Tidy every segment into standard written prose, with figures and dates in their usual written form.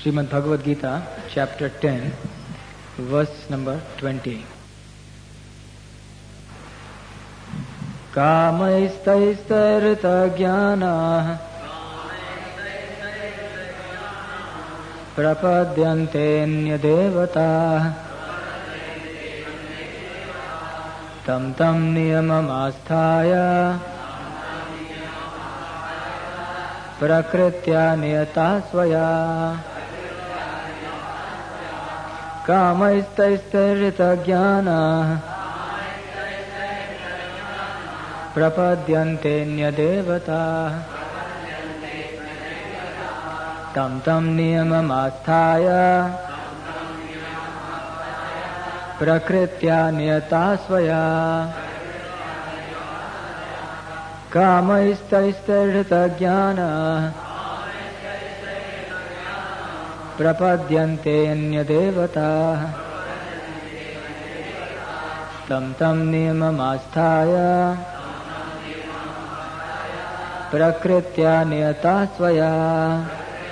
Srimad Bhagavad Gita, chapter 10, verse number 20. Kamaistaistairita jnana prapadyante devata tam tam niyamam asthaya prakritya niyata svaya. Kamaistaistarita jnana prapadyante devata tam tam niyamam asthaya prakritya niyata svaya. Kamaistaistarita jnana prapadyante devata tam tam niyamam asthaya prakritya niyata svaya.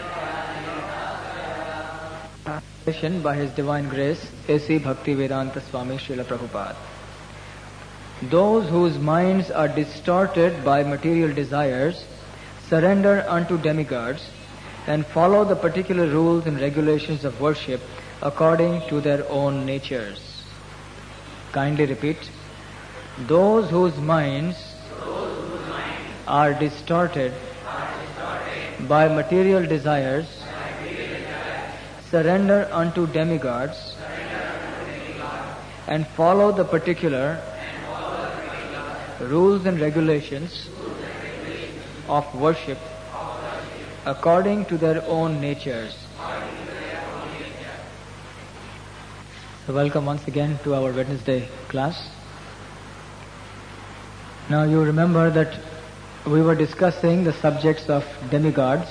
By His Divine Grace, A.C. Bhaktivedanta Swami Srila Prabhupada. Those whose minds are distorted by material desires surrender unto demigods and follow the particular rules and regulations of worship according to their own natures. Kindly repeat. Those whose minds are distorted by material desires surrender unto demigods and follow the particular rules and regulations of worship according to their own natures. So welcome once again to our Wednesday class. Now you remember that we were discussing the subjects of demigods.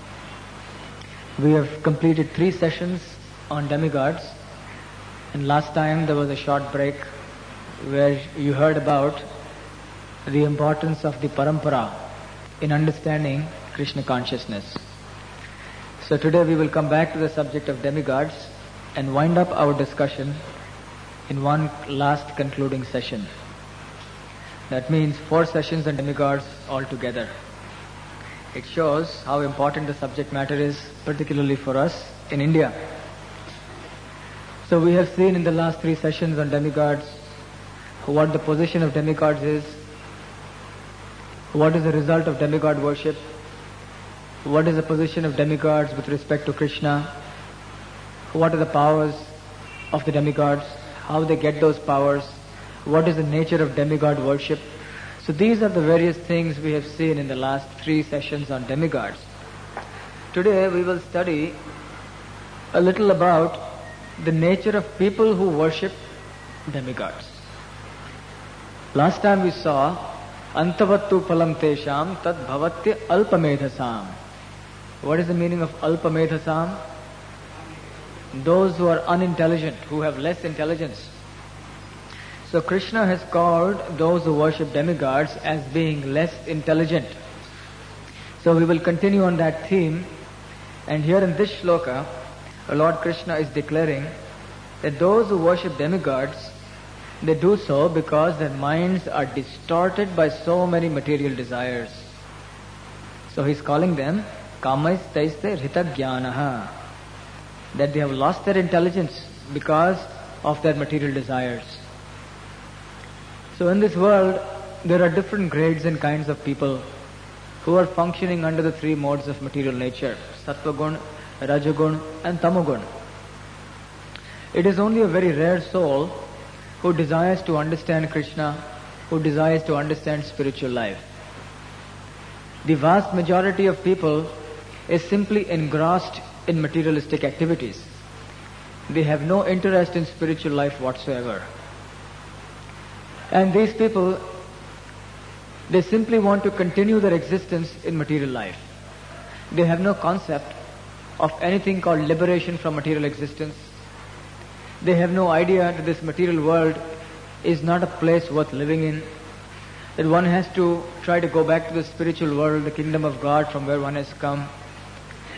We have completed 3 sessions on demigods, and last time there was a short break where you heard about the importance of the parampara in understanding Krishna consciousness. So today we will come back to the subject of demigods and wind up our discussion in one last concluding session. That means 4 sessions on demigods altogether. It shows how important the subject matter is, particularly for us in India. So we have seen in the last 3 sessions on demigods what the position of demigods is, what is the result of demigod worship, what is the position of demigods with respect to Krishna, what are the powers of the demigods, how they get those powers, what is the nature of demigod worship. So these are the various things we have seen in the last 3 sessions on demigods. Today we will study a little about the nature of people who worship demigods. Last time we saw Antavattu phalam tesham tad bhavatya alpamedhasam. What is the meaning of alpamedhasam? Those who are unintelligent, who have less intelligence. So Krishna has called those who worship demigods as being less intelligent. So we will continue on that theme, and here in this shloka, Lord Krishna is declaring that those who worship demigods, they do so because their minds are distorted by so many material desires. So he's calling them kamaistaiste hritagyanaha, that they have lost their intelligence because of their material desires. So in this world, there are different grades and kinds of people who are functioning under the 3 modes of material nature, Sattvagun, Rajagun and Tamagun. It is only a very rare soul who desires to understand Krishna, who desires to understand spiritual life. The vast majority of people is simply engrossed in materialistic activities. They have no interest in spiritual life whatsoever. And these people, they simply want to continue their existence in material life. They have no concept of anything called liberation from material existence. They have no idea that this material world is not a place worth living in, that one has to try to go back to the spiritual world, the kingdom of God from where one has come.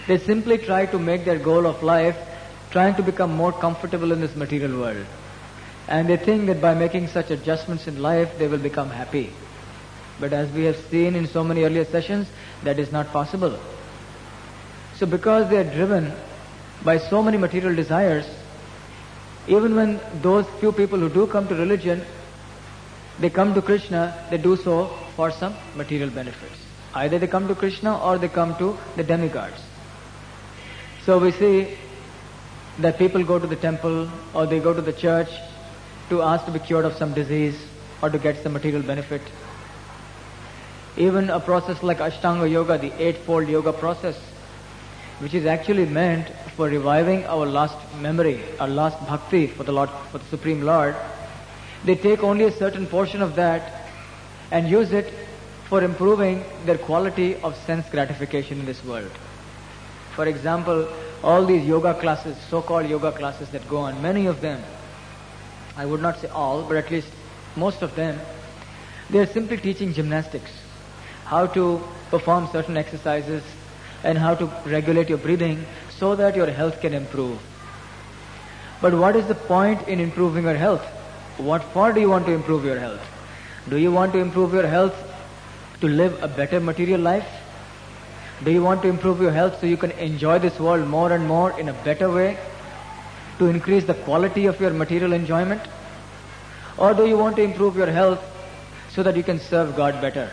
They simply try to make their goal of life trying to become more comfortable in this material world. And they think that by making such adjustments in life, they will become happy. But as we have seen in so many earlier sessions, that is not possible. So because they are driven by so many material desires, even when those few people who do come to religion, they come to Krishna, they do so for some material benefits. Either they come to Krishna or they come to the demigods. So we see that people go to the temple or they go to the church to ask to be cured of some disease or to get some material benefit. Even a process like Ashtanga Yoga, the eightfold yoga process, which is actually meant for reviving our lost memory, our lost bhakti for the Lord, for the Supreme Lord, they take only a certain portion of that and use it for improving their quality of sense gratification in this world. For example, all these yoga classes, so-called yoga classes that go on, many of them, I would not say all, but at least most of them, they are simply teaching gymnastics, how to perform certain exercises and how to regulate your breathing so that your health can improve. But what is the point in improving your health? What for do you want to improve your health? Do you want to improve your health to live a better material life? Do you want to improve your health so you can enjoy this world more and more in a better way? To increase the quality of your material enjoyment? Or do you want to improve your health so that you can serve God better?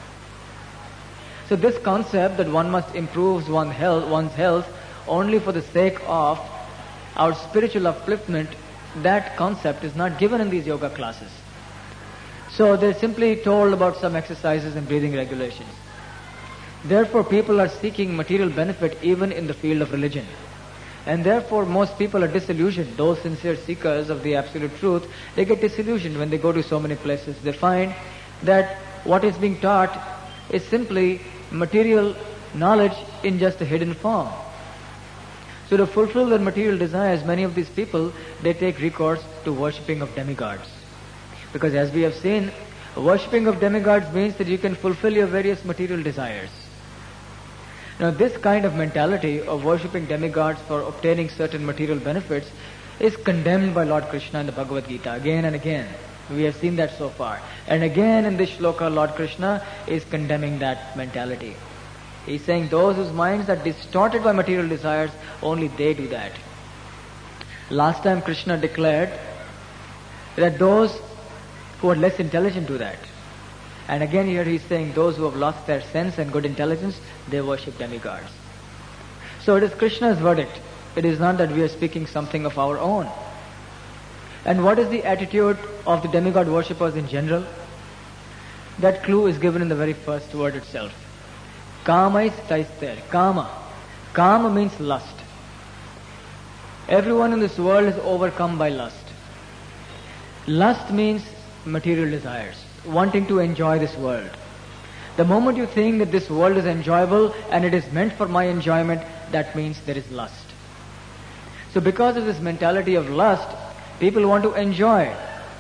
So this concept that one must improve one's health only for the sake of our spiritual upliftment, that concept is not given in these yoga classes. So they're simply told about some exercises and breathing regulations. Therefore, people are seeking material benefit even in the field of religion. And therefore, most people are disillusioned. Those sincere seekers of the absolute truth, they get disillusioned when they go to so many places. They find that what is being taught is simply material knowledge in just a hidden form. So to fulfill their material desires, many of these people, they take recourse to worshipping of demigods. Because as we have seen, worshipping of demigods means that you can fulfill your various material desires. Now this kind of mentality of worshipping demigods for obtaining certain material benefits is condemned by Lord Krishna in the Bhagavad Gita again and again. We have seen that so far. And again in this shloka, Lord Krishna is condemning that mentality. He's saying those whose minds are distorted by material desires, only they do that. Last time Krishna declared that those who are less intelligent do that. And again here he's saying those who have lost their sense and good intelligence, they worship demigods. So it is Krishna's verdict. It is not that we are speaking something of our own. And what is the attitude of the demigod worshippers in general? That clue is given in the very first word itself. Kamais taister. Kama. Kama means lust. Everyone in this world is overcome by lust. Lust means material desires, wanting to enjoy this world. The moment you think that this world is enjoyable and it is meant for my enjoyment, that means there is lust. So because of this mentality of lust, people want to enjoy.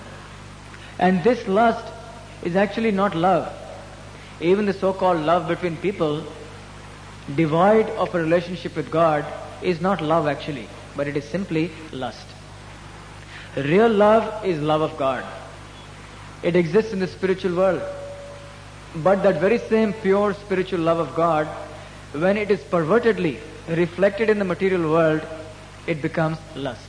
And this lust is actually not love. Even the so-called love between people, devoid of a relationship with God, is not love actually, but it is simply lust. Real love is love of God. It exists in the spiritual world. But that very same pure spiritual love of God, when it is pervertedly reflected in the material world, it becomes lust.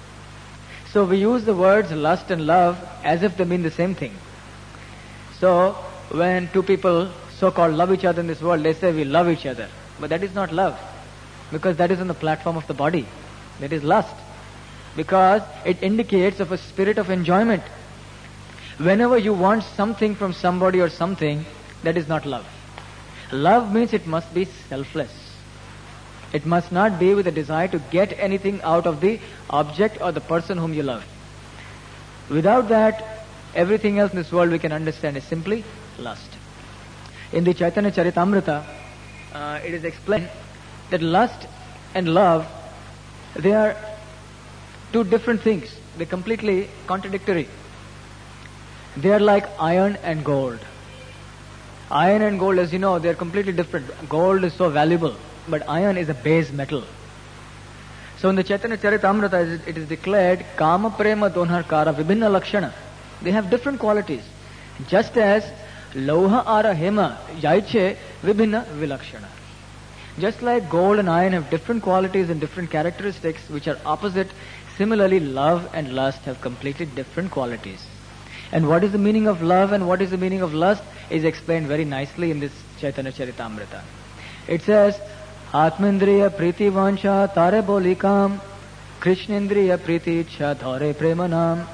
So we use the words lust and love as if they mean the same thing. So when two people so-called love each other in this world, they say we love each other. But that is not love, because that is on the platform of the body. That is lust, because it indicates of a spirit of enjoyment. Whenever you want something from somebody or something, that is not love. Love means it must be selfless. It must not be with a desire to get anything out of the object or the person whom you love. Without that, everything else in this world we can understand is simply lust. In the Chaitanya Charitamrita, it is explained that lust and love, they are two different things. They're completely contradictory. They are like iron and gold. Iron and gold, as you know, they are completely different. Gold is so valuable. but iron is a base metal. So in the Chaitanya Charitamrita it is declared Kama Prema Donharkara Vibhinna Lakshana. They have different qualities. Just as Lauha Ara Hema Yaiche Vibhinna Vilakshana. Just like gold and iron have different qualities and different characteristics which are opposite, similarly love and lust have completely different qualities. And what is the meaning of love and what is the meaning of lust is explained very nicely in this Chaitanya Charitamrita. It says, Atmendriya Priti Vancha Tare Bolikam Krishnendriya Priti Ichha Dhare Premanam.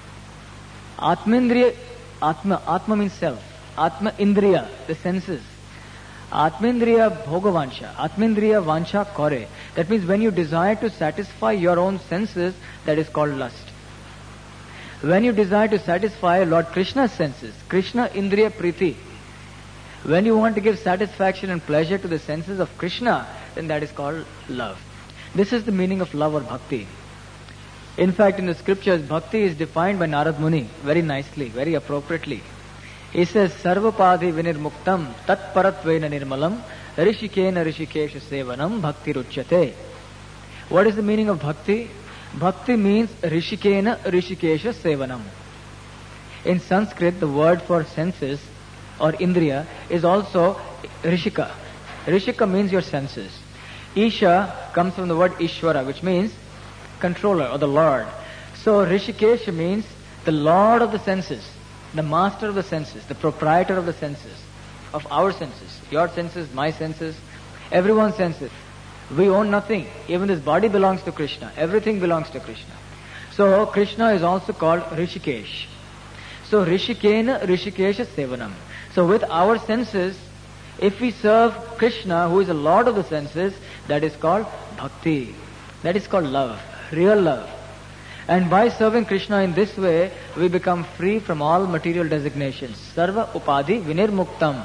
Atmendriya, Atma means self. Atma Indriya, the senses. Atmendriya Bhogavansha, Atmendriya Vancha Kore. That means when you desire to satisfy your own senses, that is called lust. When you desire to satisfy Lord Krishna's senses, Krishna Indriya Priti, when you want to give satisfaction and pleasure to the senses of Krishna, then that is called love. This is the meaning of love or bhakti. In fact, in the scriptures, bhakti is defined by Narad Muni very nicely, very appropriately. He says, Sarvapadhi vinirmuktam tat paratvena nirmalam rishikena rishikesha sevanam bhakti ruchyate. What is the meaning of bhakti? Bhakti means rishikena rishikesha sevanam. In Sanskrit, the word for senses or indriya is also rishika. Rishika means your senses. Isha comes from the word Ishvara, which means controller or the Lord. So Rishikesha means the Lord of the senses, the master of the senses, the proprietor of the senses, of our senses, your senses, my senses, everyone's senses. We own nothing. Even this body belongs to Krishna. Everything belongs to Krishna. So Krishna is also called Rishikesh. So Rishikena Rishikesha Sevanam. So with our senses, if we serve Krishna, who is the Lord of the senses, that is called bhakti. That is called love, real love. And by serving Krishna in this way, we become free from all material designations. Sarva upadhi vinirmuktam.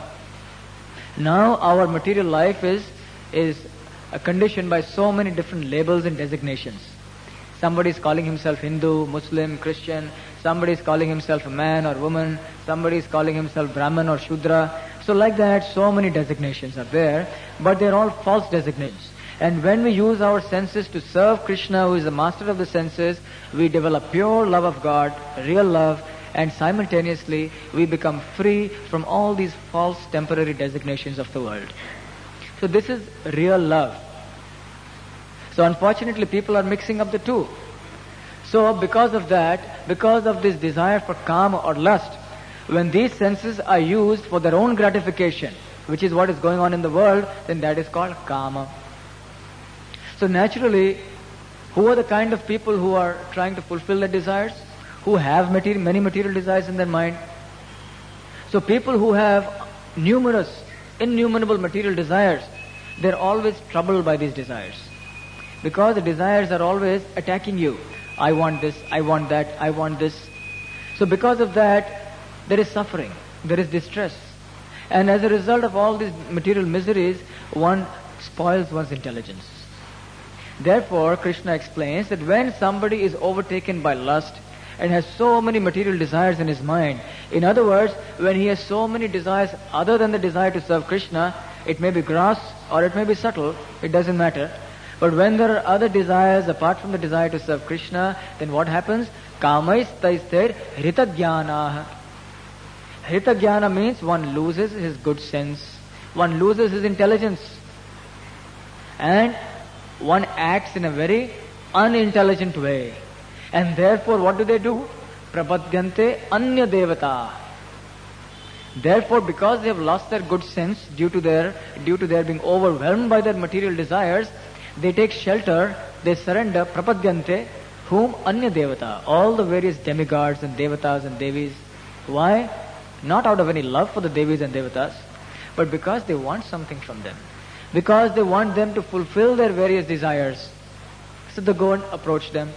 Now our material life is conditioned by so many different labels and designations. Somebody is calling himself Hindu, Muslim, Christian. Somebody is calling himself a man or woman. Somebody is calling himself Brahman or Shudra. So like that, so many designations are there, but they are all false designations. And when we use our senses to serve Krishna, who is the master of the senses, we develop pure love of God, real love, and simultaneously we become free from all these false temporary designations of the world. So this is real love. So unfortunately people are mixing up the two. So because of that, because of this desire for kama or lust, when these senses are used for their own gratification, which is what is going on in the world, then that is called kama. So naturally, who are the kind of people who are trying to fulfill their desires? Who have many material desires in their mind? So people who have innumerable material desires, they're always troubled by these desires. Because the desires are always attacking you. I want this, I want that, I want this. So because of that, there is suffering, there is distress. And as a result of all these material miseries, one spoils one's intelligence. Therefore, Krishna explains that when somebody is overtaken by lust and has so many material desires in his mind, in other words, when he has so many desires other than the desire to serve Krishna, it may be gross or it may be subtle, it doesn't matter. But when there are other desires apart from the desire to serve Krishna, then what happens? Kamais taister hritagyana. Hritagyana means one loses his good sense, one loses his intelligence, and one acts in a very unintelligent way. And therefore what do? Prapadyante anya devata. Therefore, because they have lost their good sense due to their being overwhelmed by their material desires, they take shelter, they surrender, prapadyante, whom anya devata, all the various demigods and devatas and devis. Why? Not out of any love for the devis and devatas, but because they want something from them. Because they want them to fulfill their various desires. So they go and approach them.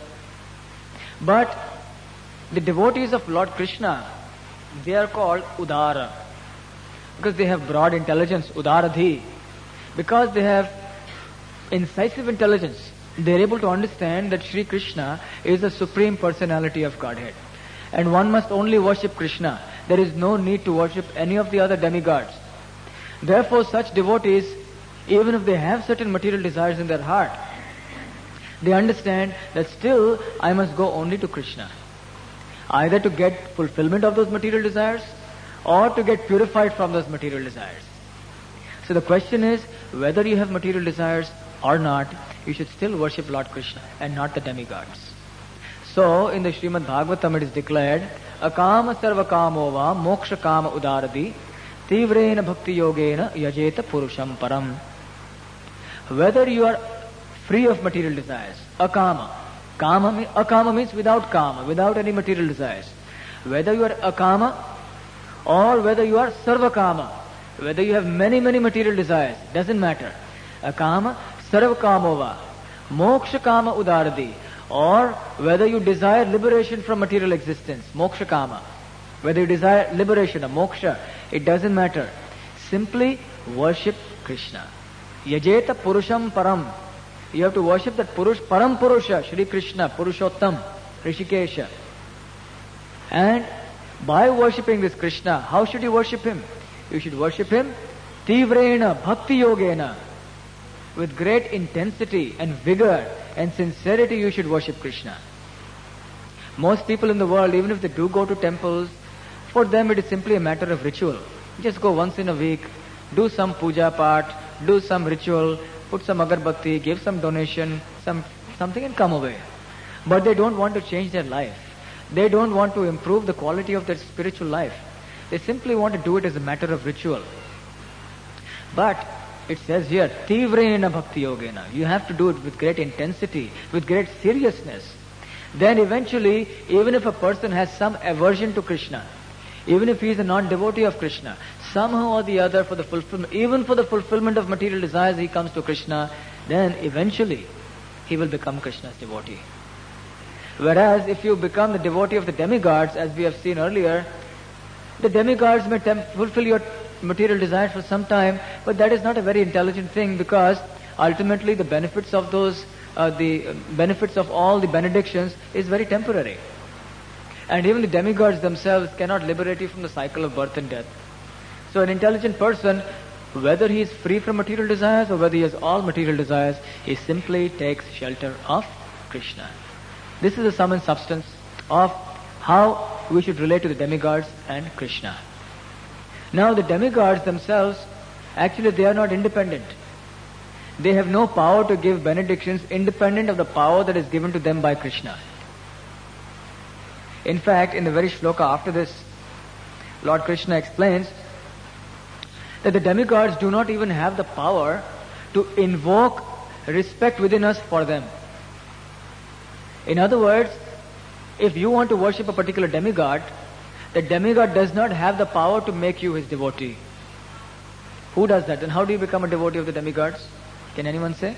But the devotees of Lord Krishna, they are called Udara. Because they have broad intelligence, Udaradhi. Because they have incisive intelligence, they are able to understand that Sri Krishna is the Supreme Personality of Godhead. And one must only worship Krishna. There is no need to worship any of the other demigods. Therefore, such devotees, even if they have certain material desires in their heart, they understand that still I must go only to Krishna. Either to get fulfillment of those material desires or to get purified from those material desires. So the question is, whether you have material desires or not, you should still worship Lord Krishna and not the demigods. So in the Srimad Bhagavatam it is declared, Akama sarva kamo va moksha kama udaradi tivrena bhakti yogena yajeta purusham param. Whether you are free of material desires, akama. Akama means without kama, without any material desires. Whether you are akama or whether you are sarva kama, whether you have many material desires, doesn't matter. Akama, sarva kamova, moksha kama udaradi, or whether you desire liberation from material existence, moksha kama, whether you desire liberation or moksha, it doesn't matter. Simply worship Krishna. Yajeta purusham param. You have to worship that Param Purusha, Shri Krishna, Purushottam, Rishikesha. And by worshipping this Krishna, how should you worship him? You should worship him Tivrena, Bhakti Yogena. With great intensity and vigor and sincerity you should worship Krishna. Most people in the world, even if they do go to temples, for them it is simply a matter of ritual. Just go once in a week, do some puja part, do some ritual, put some agarbatti, give some donation, something and come away. But they don't want to change their life. They don't want to improve the quality of their spiritual life. They simply want to do it as a matter of ritual. But it says here, Tivrena Bhakti Yogena. You have to do it with great intensity, with great seriousness. Then eventually, even if a person has some aversion to Krishna, even if he is a non-devotee of Krishna, somehow or the other, for the fulfillment, even for the fulfillment of material desires, he comes to Krishna, then eventually he will become Krishna's devotee. Whereas if you become the devotee of the demigods, as we have seen earlier, the demigods may fulfill your material desires for some time, but that is not a very intelligent thing, because ultimately the benefits of the benefits of all the benedictions is very temporary. And even the demigods themselves cannot liberate you from the cycle of birth and death. So an intelligent person, whether he is free from material desires or whether he has all material desires, he simply takes shelter of Krishna. This is the sum and substance of how we should relate to the demigods and Krishna. Now the demigods themselves, actually they are not independent. They have no power to give benedictions independent of the power that is given to them by Krishna. In fact, in the very shloka after this, Lord Krishna explains that the demigods do not even have the power to invoke respect within us for them. In other words, if you want to worship a particular demigod, the demigod does not have the power to make you his devotee. Who does that? And how do you become a devotee of the demigods? Can anyone say?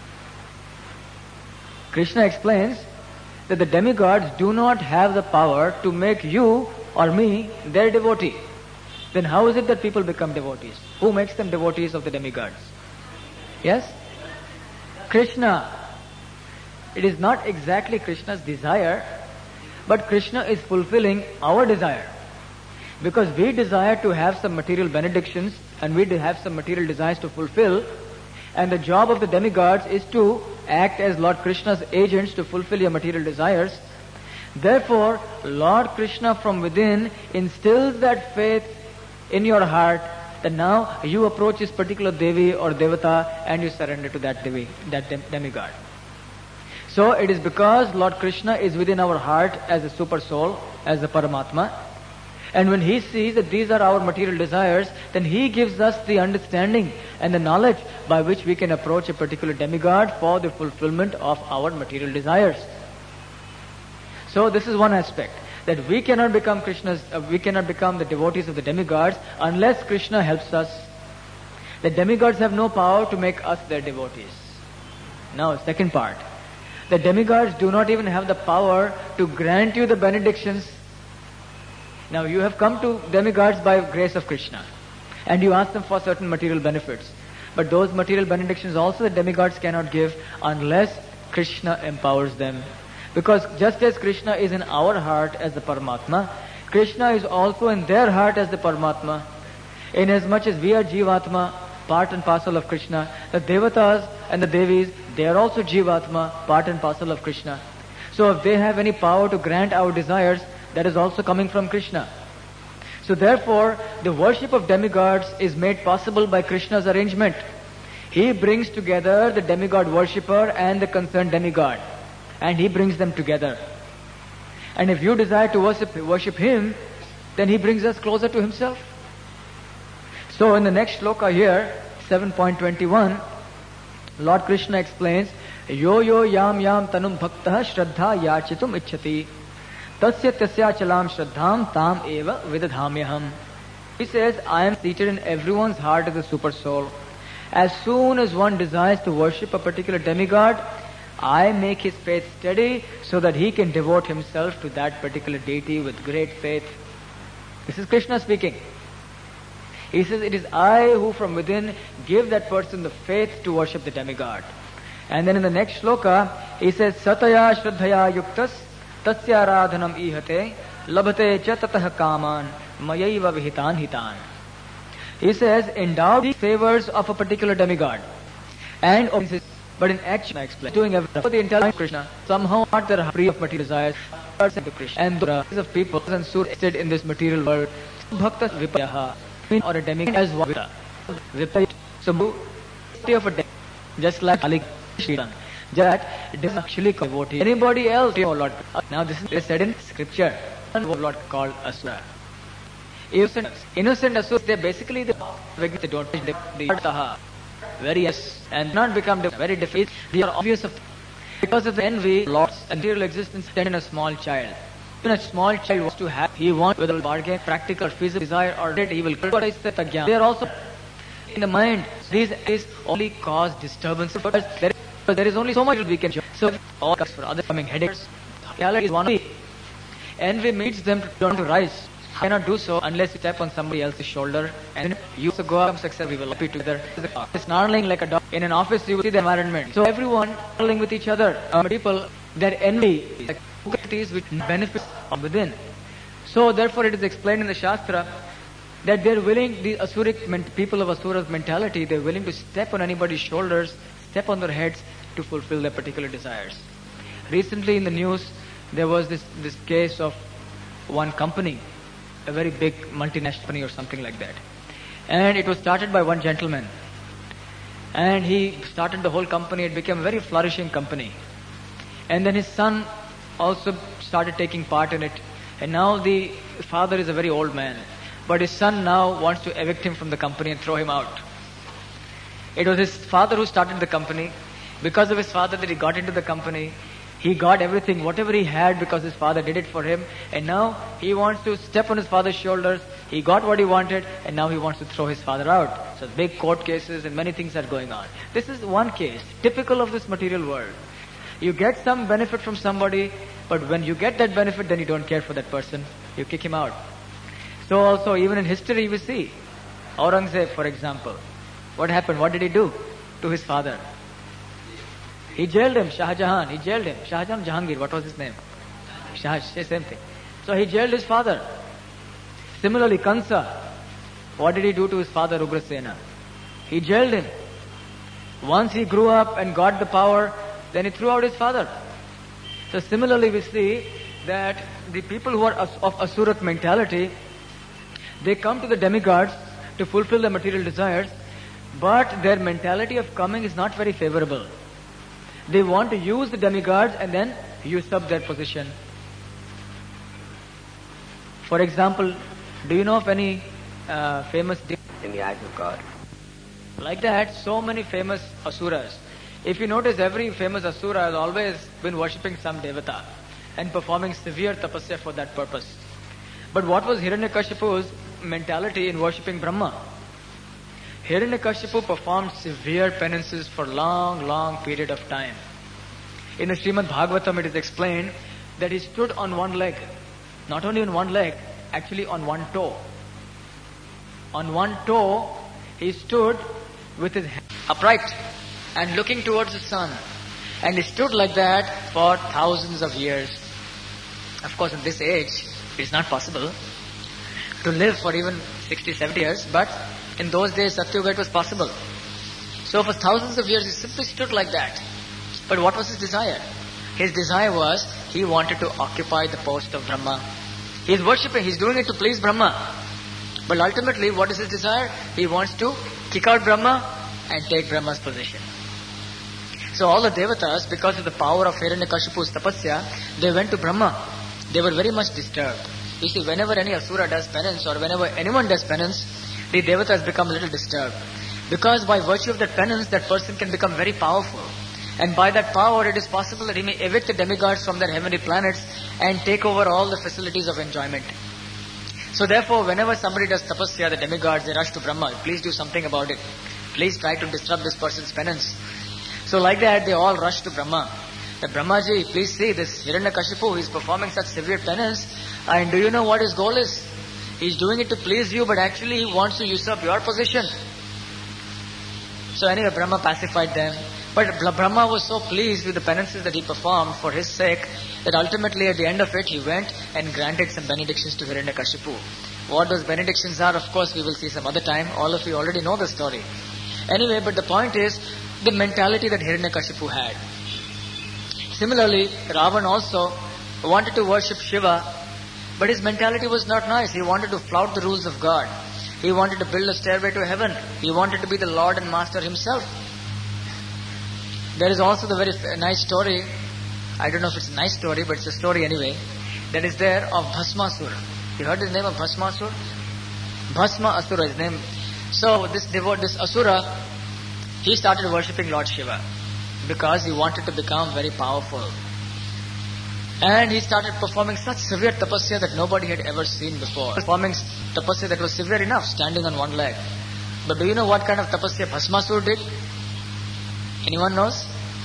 Krishna explains that the demigods do not have the power to make you or me their devotee. Then how is it that people become devotees? Who makes them devotees of the demigods? Yes? Krishna. It is not exactly Krishna's desire, but Krishna is fulfilling our desire. Because we desire to have some material benedictions and we have some material desires to fulfill, and the job of the demigods is to act as Lord Krishna's agents to fulfill your material desires. Therefore, Lord Krishna from within instills that faith in your heart that now you approach this particular Devi or Devata and you surrender to that Devi, that demigod. So it is because Lord Krishna is within our heart as a super soul, as the Paramatma, and when he sees that these are our material desires, then he gives us the understanding and the knowledge by which we can approach a particular demigod for the fulfillment of our material desires. So this is one aspect, that we cannot become we cannot become the devotees of the demigods unless Krishna helps us. The demigods have no power to make us their devotees. Now, second part. The demigods do not even have the power to grant you the benedictions. Now you have come to demigods by grace of Krishna and you ask them for certain material benefits. But those material benedictions also the demigods cannot give unless Krishna empowers them. Because just as Krishna is in our heart as the Paramatma, Krishna is also in their heart as the Paramatma. Inasmuch as we are Jivatma, part and parcel of Krishna. The Devatas and the Devis, they are also Jivatma, part and parcel of Krishna. So if they have any power to grant our desires, that is also coming from Krishna. So therefore, the worship of demigods is made possible by Krishna's arrangement. He brings together the demigod worshipper and the concerned demigod. And he brings them together. And if you desire to worship him, then he brings us closer to himself. So in the next shloka here, 7.21, Lord Krishna explains, Yo yo yam yam tanum bhaktah shraddha yachitum ichchati tasya tasya chalam shraddham tam eva vidadhamyaham. He says, I am seated in everyone's heart as a super soul. As soon as one desires to worship a particular demigod, I make his faith steady so that he can devote himself to that particular deity with great faith. This is Krishna speaking. He says, it is I who from within give that person the faith to worship the demigod. And then in the next shloka, he says, Sataya Shraddhaya Yuktas Tasya Aradhanam Ihate Labhate Cha Tatah Kaman Mayaiva Vihitan Hitan. He says, endowed with favors of a particular demigod. And but in action, I explain, doing everything for the entire Krishna. Somehow not that are free of material desires, to Krishna. And the of people and suited in this material world. Bhakta Vipayaha, or a demigod as Vita. Vipayat. So, of a demigod, just like Ali Shriran. That it is actually devotee. Anybody else, oh Lord. Now this is said in scripture. And what Lord called Asura. Innocent Asuras, they basically they don't the very yes and not become very defeat. They are obvious of because of the envy, lots and material existence stand in a small child. When a small child wants to have, he wants whether bargain, practical, feasible desire or dead, he will criticize the tagyan. They are also in the mind. These only cause disturbance because there is only so much we can do. So all for other coming headaches. Reality is one of the envy makes them to rise. Cannot do so unless you step on somebody else's shoulder and you go up success, we will be together. It's snarling like a dog. In an office you will see the environment. So everyone snarling with each other. People, their envy is which benefits from within. So therefore it is explained in the Shastra that they're willing, the Asuric people of Asura's mentality, they're willing to step on anybody's shoulders, step on their heads to fulfill their particular desires. Recently in the news, there was this case of one company, a very big multinational company or something like that. And it was started by one gentleman. And he started the whole company. It became a very flourishing company. And then his son also started taking part in it. And now the father is a very old man. But his son now wants to evict him from the company and throw him out. It was his father who started the company. Because of his father that he got into the company, he got everything, whatever he had, because his father did it for him. And now he wants to step on his father's shoulders. He got what he wanted, and now he wants to throw his father out. So big court cases and many things are going on. This is one case, typical of this material world. You get some benefit from somebody, but when you get that benefit, then you don't care for that person. You kick him out. So also, even in history, we see Aurangzeb, for example. What happened? What did he do to his father? He jailed him, Shah Jahan. He jailed him. Shah Jahan, Jahangir, what was his name? Shah, same thing. So he jailed his father. Similarly, Kansa, what did he do to his father, Ugrasena? He jailed him. Once he grew up and got the power, then he threw out his father. So similarly, we see that the people who are of Asurat mentality, they come to the demigods to fulfill their material desires, but their mentality of coming is not very favorable. They want to use the demigods and then usurp their position. For example, do you know of any famous in the eyes of God? Like that, so many famous asuras. If you notice, every famous asura has always been worshipping some devata and performing severe tapasya for that purpose. But what was Hiranyakashipu's mentality in worshipping Brahma? Hiranyakashipu performed severe penances for long period of time. In the Srimad Bhagavatam it is explained that he stood on one leg. Not only on one leg, actually on one toe. On one toe, he stood with his head upright and looking towards the sun. And he stood like that for thousands of years. Of course, in this age, it is not possible to live for even 60, 70 years, but In those days, Satyuga, it was possible. So for thousands of years, he simply stood like that. But what was his desire? His desire was, he wanted to occupy the post of Brahma. He is worshipping, he is doing it to please Brahma. But ultimately, what is his desire? He wants to kick out Brahma and take Brahma's position. So all the devatas, because of the power of Hiranyakashipu's tapasya, they went to Brahma. They were very much disturbed. You see, whenever any asura does penance or whenever anyone does penance, the devatas become a little disturbed. Because by virtue of that penance, that person can become very powerful. And by that power, it is possible that he may evict the demigods from their heavenly planets and take over all the facilities of enjoyment. So therefore, whenever somebody does tapasya, the demigods, they rush to Brahma. Please do something about it. Please try to disrupt this person's penance. So like that, they all rush to Brahma. That Brahmaji, please see this Hiranyakashipu, he is performing such severe penance. And do you know what his goal is? He is doing it to please you, but actually he wants to usurp your position. So anyway, Brahma pacified them. But Brahma was so pleased with the penances that he performed for his sake that ultimately at the end of it he went and granted some benedictions to Hiranyakashipu. What those benedictions are, of course, we will see some other time. All of you already know the story. Anyway, but the point is the mentality that Hiranyakashipu had. Similarly, Ravan also wanted to worship Shiva, but his mentality was not nice. He wanted to flout the rules of God. He wanted to build a stairway to heaven. He wanted to be the Lord and Master himself. There is also the very nice story, I don't know if it's a nice story, but it's a story anyway, that is there of Bhasmasura. You heard the name of Bhasmasura? Bhasma Asura is his name. So this Asura, he started worshipping Lord Shiva because he wanted to become very powerful. And he started performing such severe tapasya that nobody had ever seen before. Performing tapasya that was severe enough, standing on one leg. But do you know what kind of tapasya Bhasmasura did? Anyone knows?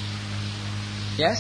Yes?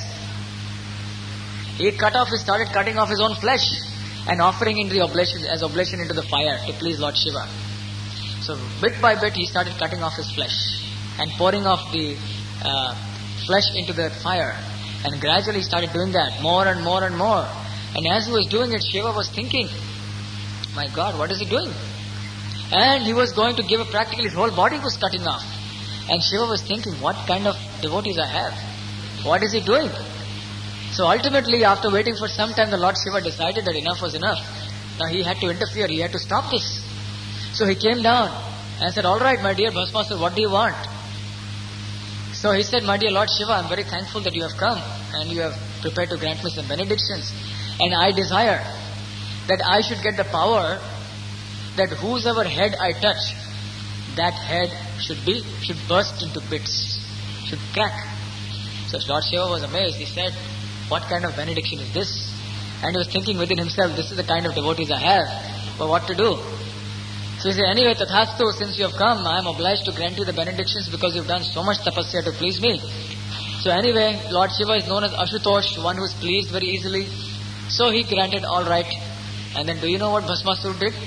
He started cutting off his own flesh and offering in the oblation into the fire to please Lord Shiva. So bit by bit he started cutting off his flesh and pouring off the flesh into the fire. And gradually he started doing that more and more and more. And as he was doing it, Shiva was thinking, my God, what is he doing? And he was going to give up practically his whole body was cutting off. And Shiva was thinking, what kind of devotees I have? What is he doing? So ultimately, after waiting for some time, the Lord Shiva decided that enough was enough. Now he had to interfere, he had to stop this. So he came down and said, all right, my dear Bhasmasura, what do you want? So he said, my dear Lord Shiva, I am very thankful that you have come and you have prepared to grant me some benedictions. And I desire that I should get the power that whosever head I touch, that head should burst into bits, should crack. So Lord Shiva was amazed. He said, what kind of benediction is this? And he was thinking within himself, this is the kind of devotees I have, but what to do? So he said, anyway, Tathastu, since you have come, I am obliged to grant you the benedictions because you have done so much tapasya to please me. So anyway, Lord Shiva is known as Ashutosh, one who is pleased very easily. So he granted all right. And then do you know what Bhasmasura did?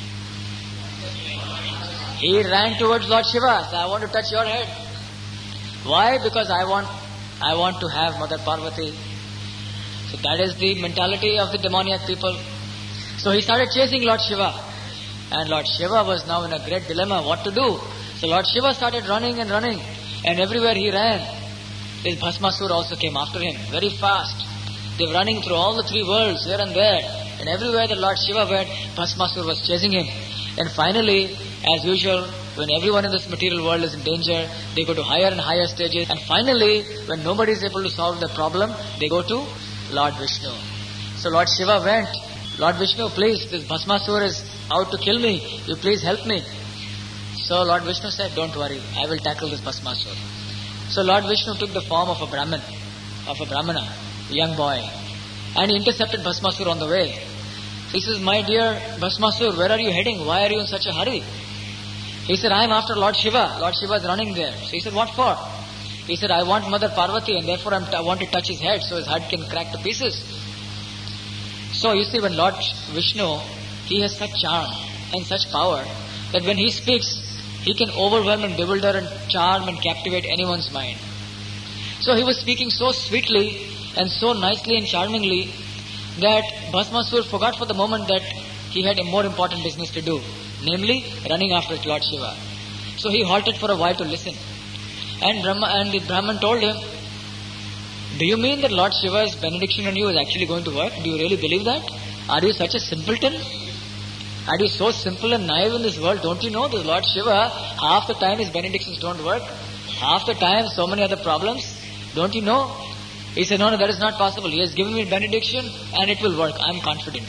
He ran towards Lord Shiva. So I want to touch your head. Why? Because I want to have Mother Parvati. So that is the mentality of the demoniac people. So he started chasing Lord Shiva. And Lord Shiva was now in a great dilemma what to do. So Lord Shiva started running and running. And everywhere he ran, this Bhasmasura also came after him very fast. They were running through all the three worlds, here and there. And everywhere the Lord Shiva went, Bhasmasura was chasing him. And finally, as usual, when everyone in this material world is in danger, they go to higher and higher stages. And finally, when nobody is able to solve the problem, they go to Lord Vishnu. So Lord Shiva went, Lord Vishnu, please, this Bhasmasura is out to kill me. You please help me. So Lord Vishnu said, don't worry, I will tackle this Bhasmasura. So Lord Vishnu took the form of a Brahmana, a young boy. And he intercepted Bhasmasura on the way. He says, my dear Bhasmasura, where are you heading? Why are you in such a hurry? He said, I am after Lord Shiva. Lord Shiva is running there. So he said, what for? He said, I want Mother Parvati and therefore I want to touch his head so his head can crack to pieces. So you see, when Lord Vishnu, he has such charm and such power that when he speaks, he can overwhelm and bewilder and charm and captivate anyone's mind. So he was speaking so sweetly and so nicely and charmingly that Bhasmasura forgot for the moment that he had a more important business to do. namely running after Lord Shiva. So he halted for a while to listen. And the Brahman told him, do you mean that Lord Shiva's benediction on you is actually going to work? Do you really believe that? Are you such a simpleton? Are you so simple and naive in this world? Don't you know that Lord Shiva, half the time his benedictions don't work? Half the time so many other problems? Don't you know? He said, no, that is not possible. He has given me benediction and it will work. I am confident.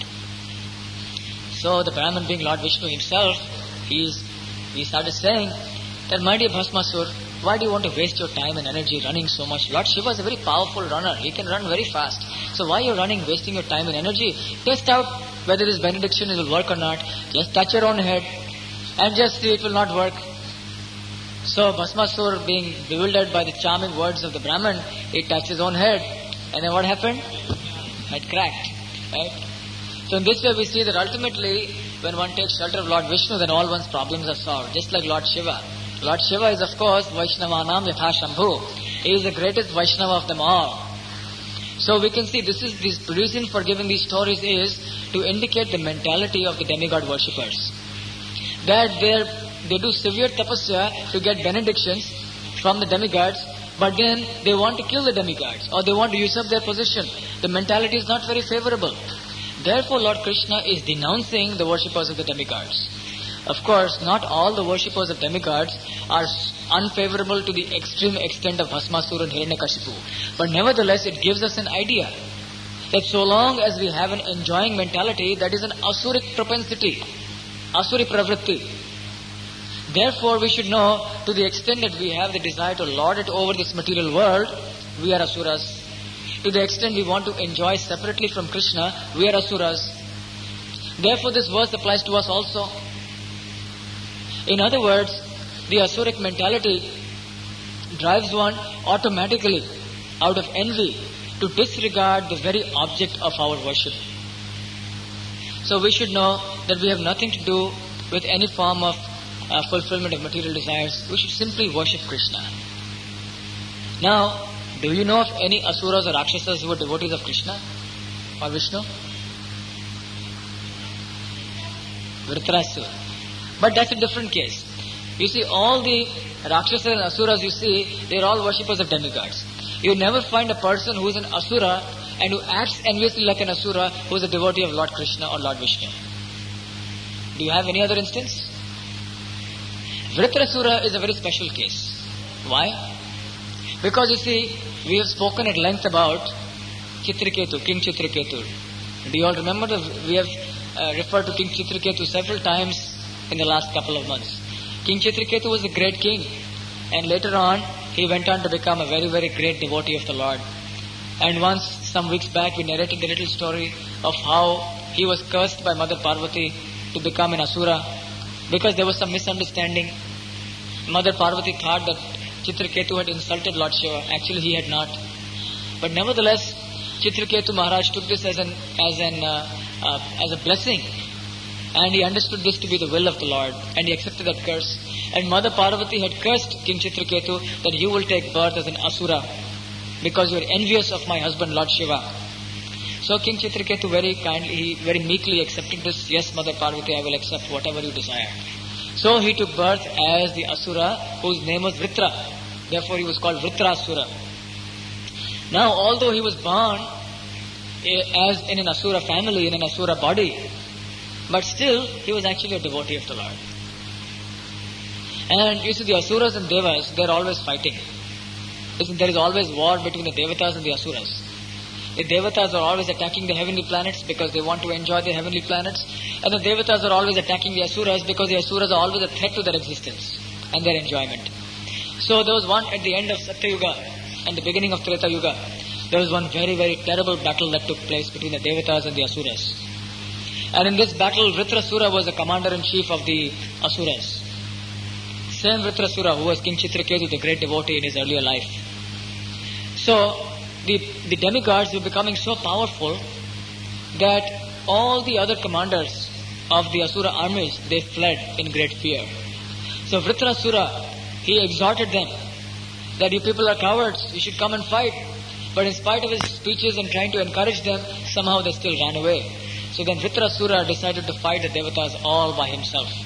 So the Brahman, being Lord Vishnu himself, he started saying that, my dear Bhasmasur, why do you want to waste your time and energy running so much? Lord Shiva is a very powerful runner. He can run very fast. So why are you running, wasting your time and energy? Test out whether this benediction will work or not. Just touch your own head and just see it will not work. So Bhasmasur, being bewildered by the charming words of the Brahman, he touched his own head. And then what happened? Head cracked. Right? So in this way we see that ultimately when one takes shelter of Lord Vishnu, then all one's problems are solved. Just like Lord Shiva. Lord Shiva is of course Vaishnavanam Yatha Shambhu. He is the greatest Vaishnava of them all. So we can see this reason for giving these stories is to indicate the mentality of the demigod worshippers. That they do severe tapasya to get benedictions from the demigods, but then they want to kill the demigods or they want to usurp their position. The mentality is not very favorable. Therefore Lord Krishna is denouncing the worshippers of the demigods. Of course, not all the worshippers of demigods are unfavorable to the extreme extent of Bhasmasura and Hiranyakashipu. But nevertheless, it gives us an idea that so long as we have an enjoying mentality, that is an asuric propensity, asuri pravritti. Therefore, we should know to the extent that we have the desire to lord it over this material world, we are asuras. To the extent we want to enjoy separately from Krishna, we are asuras. Therefore, this verse applies to us also. In other words, the asuric mentality drives one automatically out of envy to disregard the very object of our worship. So we should know that we have nothing to do with any form of fulfillment of material desires. We should simply worship Krishna. Now, do you know of any asuras or rakshasas who were devotees of Krishna or Vishnu? Vritrasura. But that's a different case. You see, all the Rakshasas and Asuras you see, they are all worshippers of demigods. You never find a person who is an Asura and who acts enviously like an Asura who is a devotee of Lord Krishna or Lord Vishnu. Do you have any other instance? Vritrasura is a very special case. Why? Because you see, we have spoken at length about Chitraketu, King Chitraketu. Do you all remember that we have referred to King Chitraketu several times in the last couple of months? King Chitraketu was a great king, and later on he went on to become a very, very great devotee of the Lord. And once, some weeks back, we narrated the little story of how he was cursed by Mother Parvati to become an Asura because there was some misunderstanding. Mother Parvati thought that Chitraketu had insulted Lord Shiva. Actually, he had not. But nevertheless, Chitraketu Maharaj took this as a blessing. And he understood this to be the will of the Lord. And he accepted that curse. And Mother Parvati had cursed King Chitraketu that you will take birth as an Asura because you are envious of my husband Lord Shiva. So King Chitraketu very meekly accepted this. Yes, Mother Parvati, I will accept whatever you desire. So he took birth as the Asura whose name was Vritra. Therefore he was called Vritrasura. Now, although he was born as in an Asura family, in an Asura body, but still, he was actually a devotee of the Lord. And you see, the Asuras and Devas, they are always fighting. Listen, there is always war between the Devatas and the Asuras. The Devatas are always attacking the heavenly planets because they want to enjoy the heavenly planets. And the Devatas are always attacking the Asuras because the Asuras are always a threat to their existence and their enjoyment. So there was one at the end of Satya Yuga and the beginning of Treta Yuga. There was one very, very terrible battle that took place between the Devatas and the Asuras. And in this battle, Vritrasura was the commander-in-chief of the Asuras. Same Vritrasura who was King Chitraketu, the great devotee in his earlier life. So, the demigods were becoming so powerful that all the other commanders of the Asura armies, they fled in great fear. So Vritrasura, he exhorted them that you people are cowards, you should come and fight. But in spite of his speeches and trying to encourage them, somehow they still ran away. So then Vritrasura decided to fight the Devatas all by himself.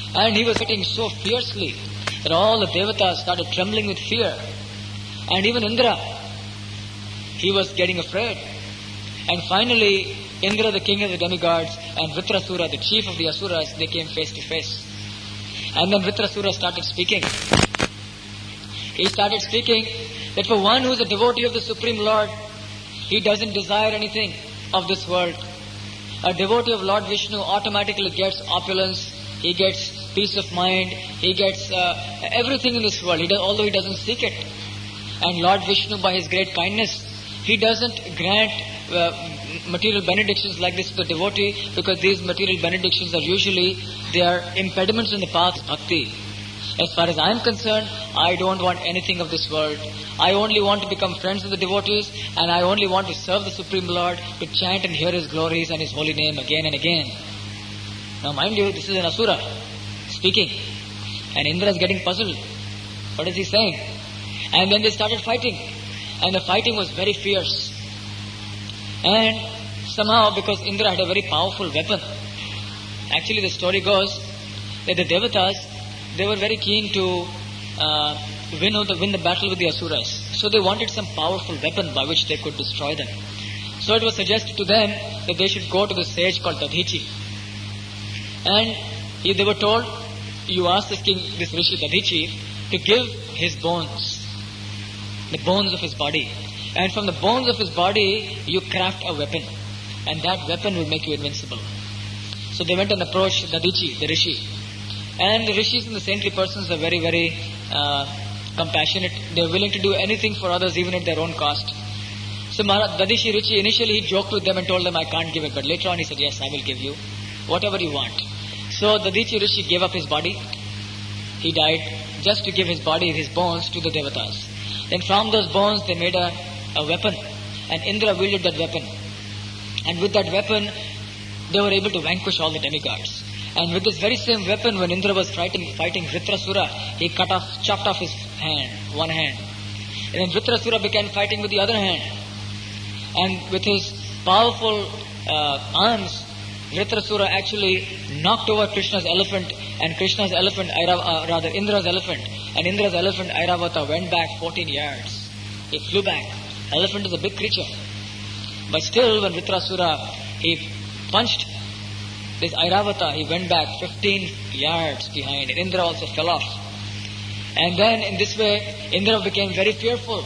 And he was fighting so fiercely that all the devatas started trembling with fear. And even Indra, he was getting afraid. And finally, Indra, the king of the demigods, and Vritrasura, the chief of the Asuras, they came face to face. And then Vritrasura started speaking. He started speaking that for one who is a devotee of the Supreme Lord, he doesn't desire anything of this world. A devotee of Lord Vishnu automatically gets opulence, he gets peace of mind, he gets everything in this world, although he doesn't seek it. And Lord Vishnu, by his great kindness, he doesn't grant material benedictions like this to the devotee, because these material benedictions are usually, they are impediments in the path of bhakti. As far as I am concerned, I don't want anything of this world. I only want to become friends with the devotees, and I only want to serve the Supreme Lord, to chant and hear His glories and His holy name again and again. Now mind you, this is an Asura speaking, and Indra is getting puzzled. What is he saying? And then they started fighting, and the fighting was very fierce. And somehow, because Indra had a very powerful weapon, actually the story goes that the devatas, they were very keen to win the battle with the Asuras. So they wanted some powerful weapon by which they could destroy them. So it was suggested to them that they should go to the sage called Dadhichi. And they were told, you ask this Rishi Dadhichi to give his bones, the bones of his body. And from the bones of his body, you craft a weapon. And that weapon will make you invincible. So they went and approached Dadhichi, the Rishi. And the Rishis and the saintly persons are very, very compassionate. They are willing to do anything for others, even at their own cost. So Dadhichi Rishi, initially he joked with them and told them, I can't give it. But later on he said, yes, I will give you whatever you want. So Dadhichi Rishi gave up his body. He died just to give his body, his bones, to the devatas. Then from those bones they made a weapon. And Indra wielded that weapon. And with that weapon, they were able to vanquish all the demigods. And with this very same weapon, when Indra was fighting Vritrasura, he chopped off his hand, one hand. And then Vritrasura began fighting with the other hand. And with his powerful arms, Vritrasura actually knocked over Krishna's elephant, and Krishna's elephant, Indra's elephant. And Indra's elephant, Airavata, went back 14 yards. He flew back. Elephant is a big creature. But still, when Vritrasura, he punched this Airavata, he went back 15 yards behind, and Indra also fell off. And then in this way, Indra became very fearful.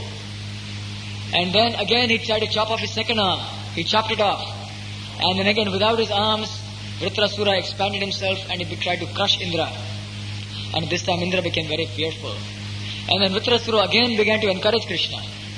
And then again he tried to chop off his second arm. He chopped it off. And then again, without his arms, Vritrasura expanded himself and he tried to crush Indra. And this time Indra became very fearful. And then Vritrasura again began to encourage Krishna.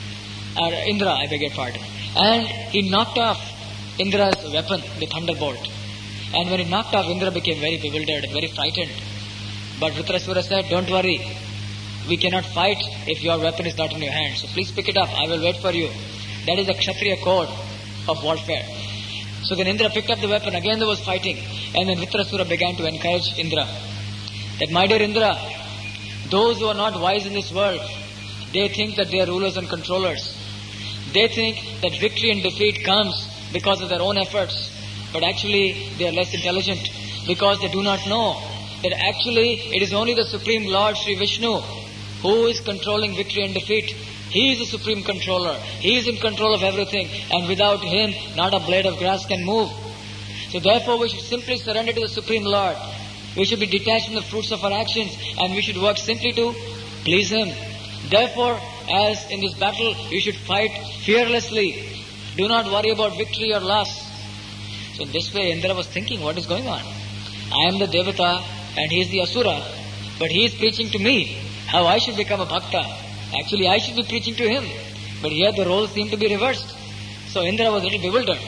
Indra, I beg your pardon. And he knocked off Indra's weapon, the thunderbolt. And when he knocked off, Indra became very bewildered and very frightened. But Vritrasura said, don't worry. We cannot fight if your weapon is not in your hand. So please pick it up. I will wait for you. That is the Kshatriya code of warfare. So then Indra picked up the weapon. Again there was fighting. And then Vritrasura began to encourage Indra. That, my dear Indra, those who are not wise in this world, they think that they are rulers and controllers. They think that victory and defeat comes because of their own efforts. But actually, they are less intelligent, because they do not know that actually it is only the Supreme Lord Sri Vishnu who is controlling victory and defeat. He is the supreme controller. He is in control of everything, and without Him, not a blade of grass can move. So therefore, we should simply surrender to the Supreme Lord. We should be detached from the fruits of our actions, and we should work simply to please Him. Therefore, as in this battle, you should fight fearlessly. Do not worry about victory or loss. So in this way, Indra was thinking, what is going on? I am the Devata and he is the Asura, but he is preaching to me how I should become a Bhakta. Actually, I should be preaching to him, but here the roles seem to be reversed. So Indra was a little bewildered.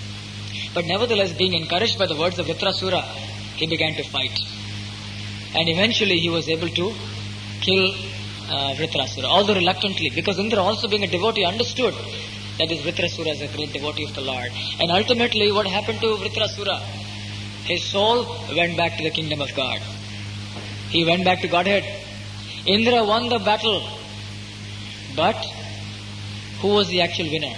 But nevertheless, being encouraged by the words of Vritrasura, he began to fight. And eventually he was able to kill Vritrasura, although reluctantly, because Indra, also being a devotee, understood that this Vritrasura is a great devotee of the Lord. And ultimately, what happened to Vritrasura? His soul went back to the kingdom of God. He went back to Godhead. Indra won the battle. But who was the actual winner?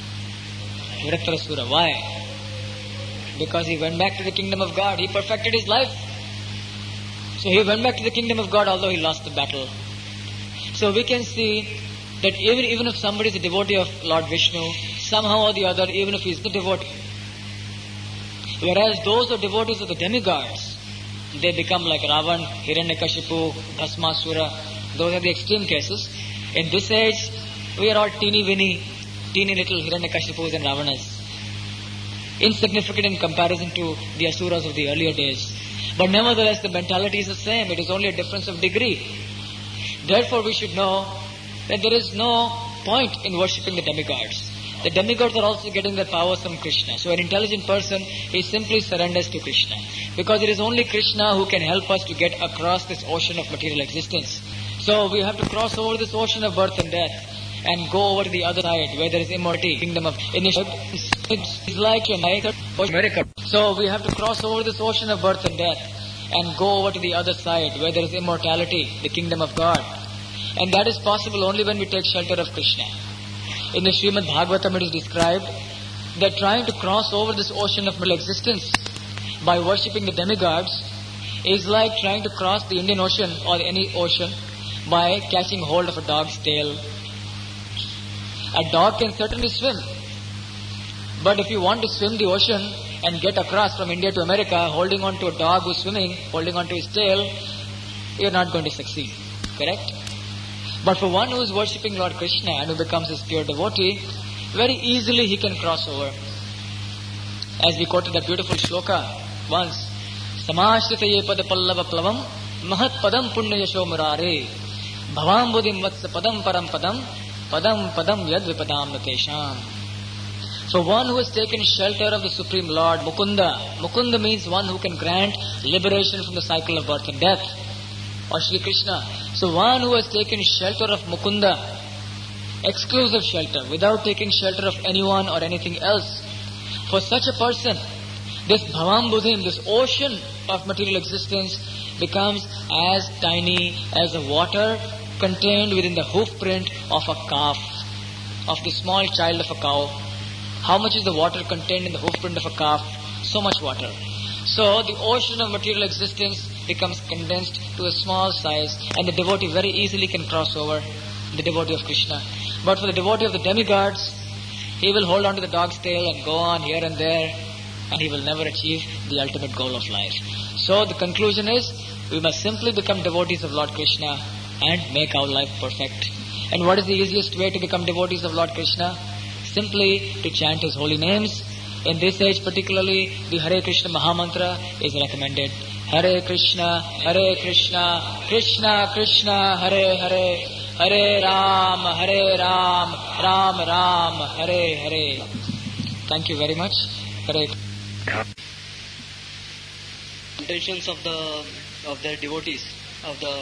Vritrasura. Why? Because he went back to the kingdom of God. He perfected his life. So he went back to the kingdom of God although he lost the battle. So we can see that even if somebody is a devotee of Lord Vishnu, somehow or the other, even if he is the devotee, whereas those who are devotees of the demigods, they become like Ravan, Hiranyakashipu, Bhasmasura. Those are the extreme cases. In this age, we are all teeny little Hiranyakashipus and Ravanas. Insignificant in comparison to the Asuras of the earlier days. But nevertheless, the mentality is the same. It is only a difference of degree. Therefore, we should know that there is no point in worshipping the demigods. The demigods are also getting their powers from Krishna. So an intelligent person, he simply surrenders to Krishna. Because it is only Krishna who can help us to get across this ocean of material existence. So we have to cross over this ocean of birth and death and go over to the other side where there is immortality, kingdom of initial. It's like America. So we have to cross over this ocean of birth and death and go over to the other side where there is immortality, the kingdom of God. And that is possible only when we take shelter of Krishna. In the Srimad Bhagavatam it is described that trying to cross over this ocean of middle existence by worshipping the demigods is like trying to cross the Indian Ocean or any ocean by catching hold of a dog's tail. A dog can certainly swim, but if you want to swim the ocean and get across from India to America holding on to a dog who's swimming, holding on to his tail, you're not going to succeed. Correct? But for one who is worshipping Lord Krishna and who becomes his pure devotee, very easily he can cross over. As we quoted that beautiful shloka once, Samashritaye pada pallava plavam mahat padam punya yasho murare bhavam buddhim vatsa padam param padam padam yad vipadam natesham. So one who has taken shelter of the Supreme Lord, Mukunda means one who can grant liberation from the cycle of birth and death, or Shri Krishna. So one who has taken shelter of Mukunda, exclusive shelter, without taking shelter of anyone or anything else, for such a person, this Bhavam Buddhim, this ocean of material existence, becomes as tiny as the water contained within the hoof print of a calf, of the small child of a cow. How much is the water contained in the hoof print of a calf? So much water. So the ocean of material existence becomes condensed to a small size, and the devotee very easily can cross over, the devotee of Krishna. But for the devotee of the demigods, he will hold on to the dog's tail and go on here and there, and he will never achieve the ultimate goal of life. So the conclusion is, we must simply become devotees of Lord Krishna and make our life perfect. And what is the easiest way to become devotees of Lord Krishna? Simply to chant His holy names. In this age particularly, the Hare Krishna Mahamantra is recommended. Hare Krishna, Krishna Krishna, Hare Hare, Hare Ram, Ram Ram, Hare Hare. Thank you very much. Hare. Intentions of the devotees, of the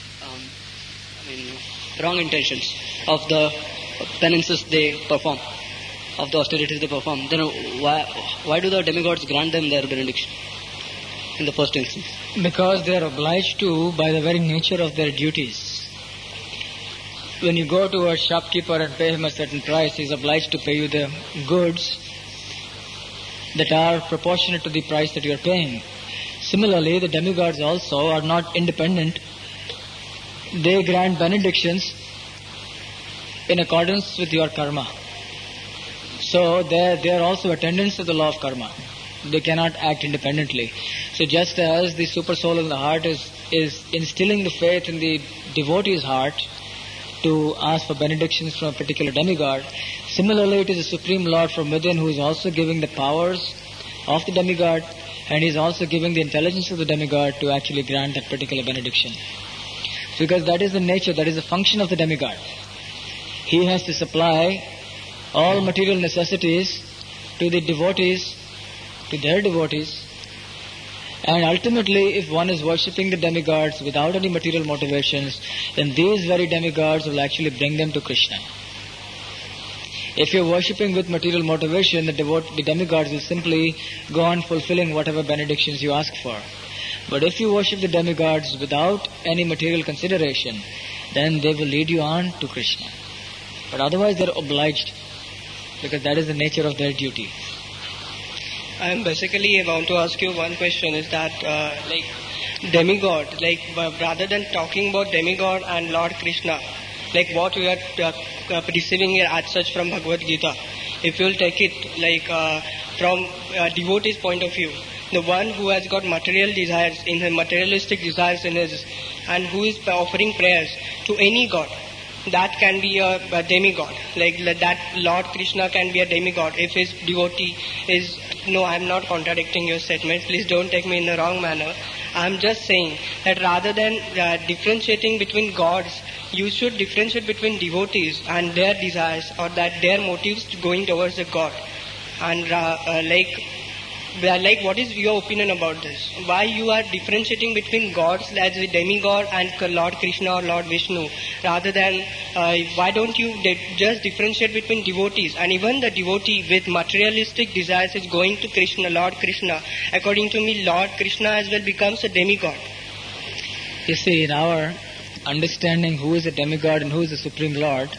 wrong intentions of the penances they perform, of the austerities they perform, then why do the demigods grant them their benediction in the first instance? Because they are obliged to by the very nature of their duties. When you go to a shopkeeper and pay him a certain price, he is obliged to pay you the goods that are proportionate to the price that you are paying. Similarly, the demigods also are not independent. They grant benedictions in accordance with your karma. So they are also attendants to the law of karma. They cannot act independently. So just as the super soul in the heart is instilling the faith in the devotee's heart to ask for benedictions from a particular demigod, similarly it is the Supreme Lord from within who is also giving the powers of the demigod, and he is also giving the intelligence of the demigod to actually grant that particular benediction. Because that is the nature, that is the function of the demigod. He has to supply all material necessities to the devotees, to their devotees. And ultimately, if one is worshipping the demigods without any material motivations, then these very demigods will actually bring them to Krishna. If you are worshipping with material motivation, the demigods will simply go on fulfilling whatever benedictions you ask for. But if you worship the demigods without any material consideration, then they will lead you on to Krishna. But otherwise they are obliged, because that is the nature of their duty. I basically want to ask you one question, is that demigod, rather than talking about demigod and Lord Krishna, like what we are receiving here as such from Bhagavad Gita, if you will take it from devotee's point of view, the one who has got material desires in his materialistic desires in his, and who is offering prayers to any god, that can be a demigod. That Lord Krishna can be a demigod if his devotee is. No, I am not contradicting your statement. Please don't take me in the wrong manner. I am just saying that rather than differentiating between gods, you should differentiate between devotees and their desires, or that their motives going towards the god. And what is your opinion about this? Why you are differentiating between gods as a demigod and Lord Krishna or Lord Vishnu, rather than why don't you just differentiate between devotees? And even the devotee with materialistic desires is going to Krishna, Lord Krishna. According to me, Lord Krishna as well becomes a demigod. You see, in our understanding who is a demigod and who is the Supreme Lord,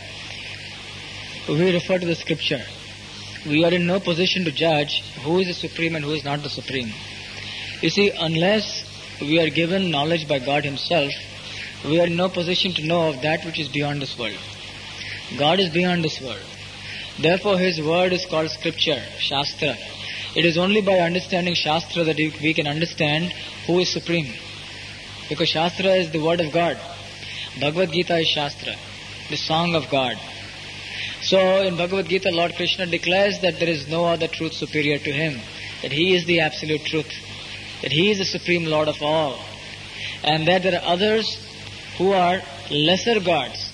we refer to the scripture. We are in no position to judge who is the Supreme and who is not the Supreme. You see, unless we are given knowledge by God Himself, we are in no position to know of that which is beyond this world. God is beyond this world. Therefore, His word is called scripture, Shastra. It is only by understanding Shastra that we can understand who is Supreme. Because Shastra is the word of God. Bhagavad Gita is Shastra, the song of God. So in Bhagavad Gita, Lord Krishna declares that there is no other truth superior to Him, that He is the absolute truth, that He is the Supreme Lord of all, and that there are others who are lesser gods.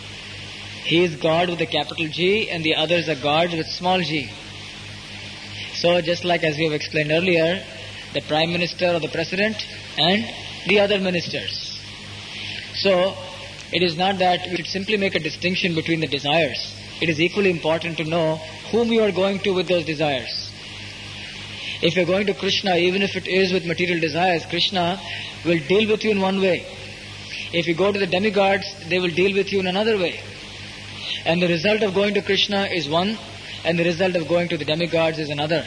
He is God with a capital G, and the others are gods with small g. So just like as we have explained earlier, the Prime Minister or the President and the other ministers. So it is not that we should simply make a distinction between the desires. It is equally important to know whom you are going to with those desires. If you are going to Krishna, even if it is with material desires, Krishna will deal with you in one way. If you go to the demigods, they will deal with you in another way. And the result of going to Krishna is one, and the result of going to the demigods is another.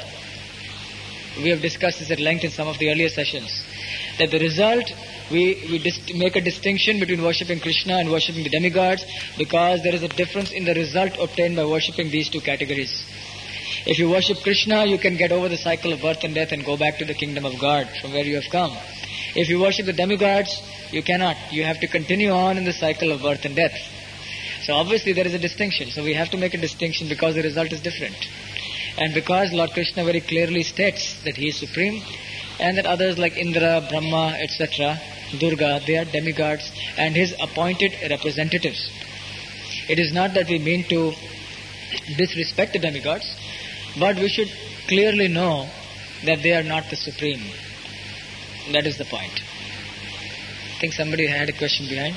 We have discussed this at length in some of the earlier sessions. That the result, we make a distinction between worshipping Krishna and worshipping the demigods, because there is a difference in the result obtained by worshipping these two categories. If you worship Krishna, you can get over the cycle of birth and death and go back to the kingdom of God from where you have come. If you worship the demigods, you cannot. You have to continue on in the cycle of birth and death. So obviously there is a distinction. So we have to make a distinction because the result is different. And because Lord Krishna very clearly states that He is supreme, and that others like Indra, Brahma, etc., Durga, they are demigods and His appointed representatives. It is not that we mean to disrespect the demigods, but we should clearly know that they are not the supreme. That is the point. I think somebody had a question behind.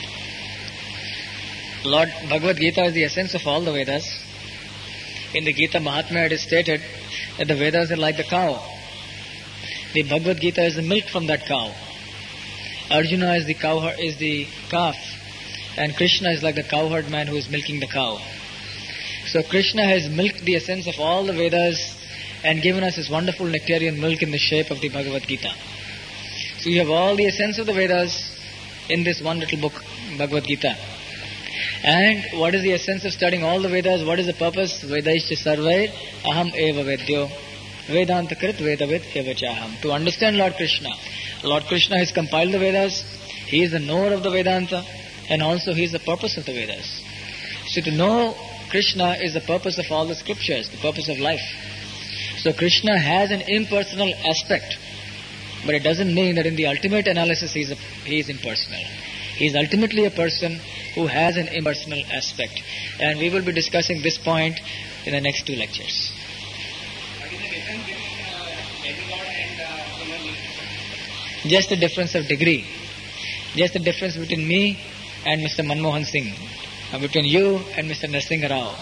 Lord Bhagavad Gita is the essence of all the Vedas. In the Gita Mahatmya it is stated that the Vedas are like the cow. The Bhagavad Gita is the milk from that cow. Arjuna is the calf, and Krishna is like the cowherd man who is milking the cow. So Krishna has milked the essence of all the Vedas and given us this wonderful nectarian milk in the shape of the Bhagavad Gita. So you have all the essence of the Vedas in this one little book, Bhagavad Gita. And what is the essence of studying all the Vedas? What is the purpose? Vedaischa sarvair aham eva vedyo. Vedanta krit vedavid eva chaham. To understand Lord Krishna. Lord Krishna has compiled the Vedas. He is the knower of the Vedanta. And also He is the purpose of the Vedas. So to know Krishna is the purpose of all the scriptures, the purpose of life. So Krishna has an impersonal aspect. But it doesn't mean that in the ultimate analysis He is impersonal. He is ultimately a person who has an impersonal aspect. And we will be discussing this point in the next two lectures. What is the difference between demigod and human being? Just the difference of degree. Just the difference between me and Mr. Manmohan Singh. Between you and Mr. Narsingh Rao.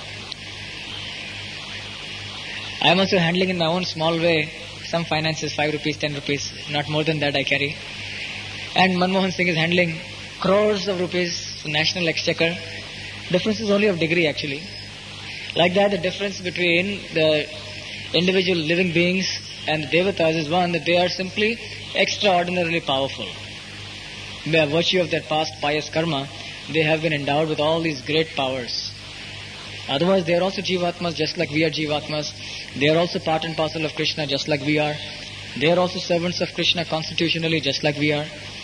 I am also handling in my own small way some finances, 5 rupees, 10 rupees, not more than that I carry. And Manmohan Singh is handling crores of rupees, national exchequer. Difference is only of degree actually. Like that, the difference between the individual living beings and the Devatas is one, that they are simply extraordinarily powerful. By virtue of their past pious karma, they have been endowed with all these great powers. Otherwise, they are also Jivatmas, just like we are Jivatmas. They are also part and parcel of Krishna, just like we are. They are also servants of Krishna constitutionally, just like we are.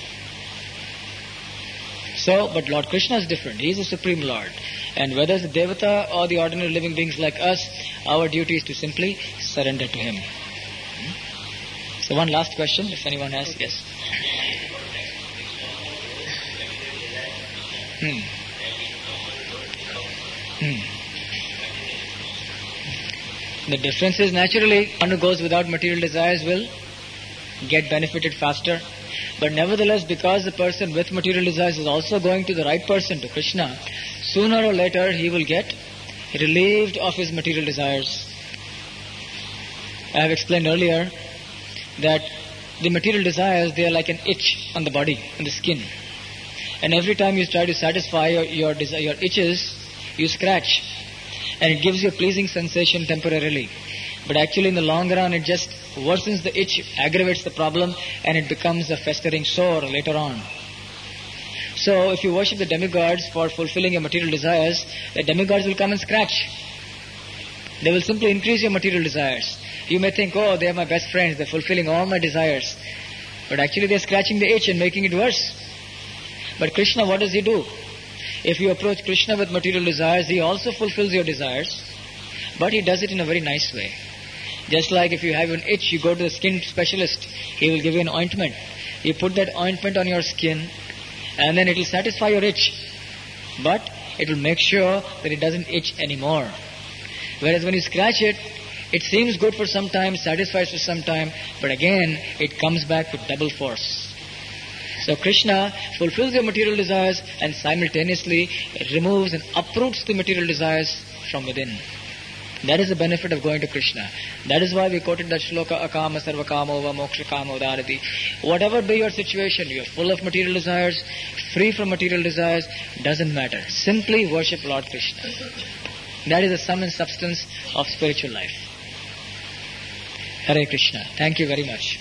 So, but Lord Krishna is different. He is the Supreme Lord. And whether it's the Devata or the ordinary living beings like us, our duty is to simply surrender to Him. So one last question, if anyone has. Yes. The difference is, naturally, one who goes without material desires will get benefited faster. But nevertheless, because the person with material desires is also going to the right person, to Krishna, sooner or later he will get relieved of his material desires. I have explained earlier that the material desires, they are like an itch on the body, on the skin. And every time you try to satisfy your itches, you scratch. And it gives you a pleasing sensation temporarily. But actually in the long run, it just worsens the itch, aggravates the problem, and it becomes a festering sore later on. So if you worship the demigods for fulfilling your material desires, the demigods will come and scratch. They will simply increase your material desires. You may think, oh, they are my best friends, they're fulfilling all my desires. But actually they're scratching the itch and making it worse. But Krishna, what does He do? If you approach Krishna with material desires, He also fulfills your desires. But He does it in a very nice way. Just like if you have an itch, you go to the skin specialist. He will give you an ointment. You put that ointment on your skin, and then it will satisfy your itch. But it will make sure that it doesn't itch anymore. Whereas when you scratch it, it seems good for some time, satisfies for some time, but again, it comes back with double force. So Krishna fulfills your material desires and simultaneously removes and uproots the material desires from within. That is the benefit of going to Krishna. That is why we quoted that shloka, akama sarvakamo va moksha kamo dharati. Whatever be your situation, you are full of material desires, free from material desires, doesn't matter. Simply worship Lord Krishna. That is the sum and substance of spiritual life. Hare Krishna. Thank you very much.